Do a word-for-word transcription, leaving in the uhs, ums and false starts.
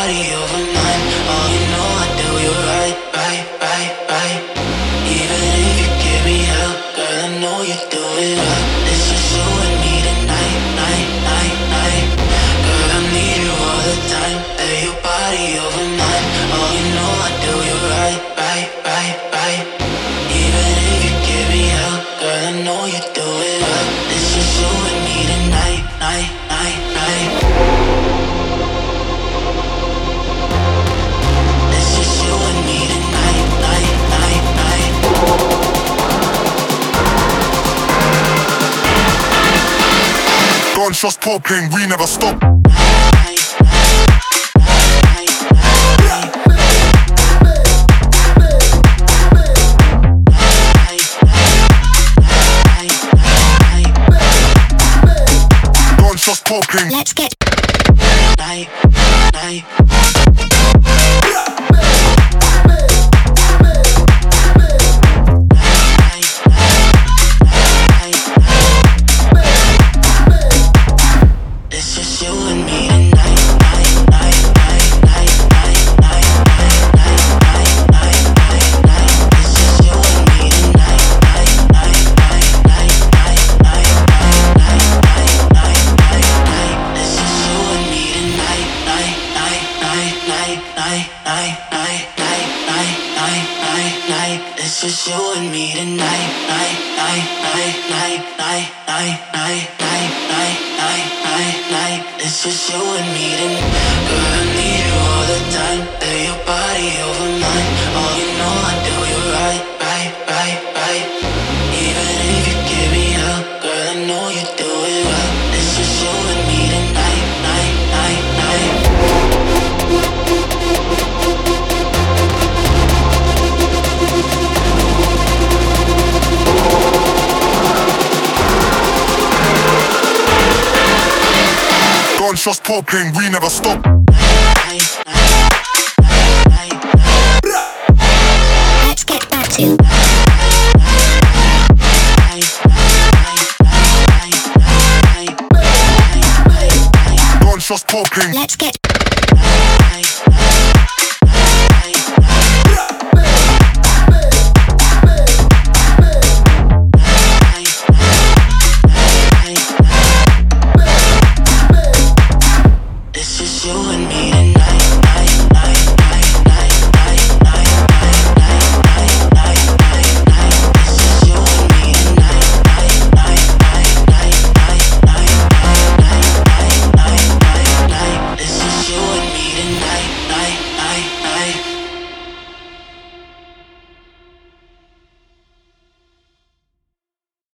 body over mine. Oh, you know I do you right, right, right, right. Even if you give me hell, girl, I know you do it right. It's just you and me tonight, night, night, night. Girl, I need you all the time. Lay your body over mine. Oh, you know I do you right, right, right, right. Even if you give me hell, girl, I know you do it right. It's just you and me tonight, night, night, night. It's just you and me tonight, night, night, night. Gunshots popping, we never stop. Gunshots popping. Let's get Night, night. It's just you and me tonight, night, night, night, night, night, night, night, night, night, night, night. It's just you and me tonight, night, night, night, night, night, night, night, night, night, night, night. It's just you and me tonight, night, night, night, night, night, night, night, night, night, night, night, night. It's just you and me tonight, night, night, night, night, night, night, night, night, night, night, night, night. It's just you and me tonight. Girl, I need you all the time. Lay your body over mine. Oh, you know I do you right, right, right, right. Even if you give me hell, girl, I know you do it right. It's just you and me tonight, night, night, night. Gunshots popping, we never stop. let's get back to Gunshots popping. let's get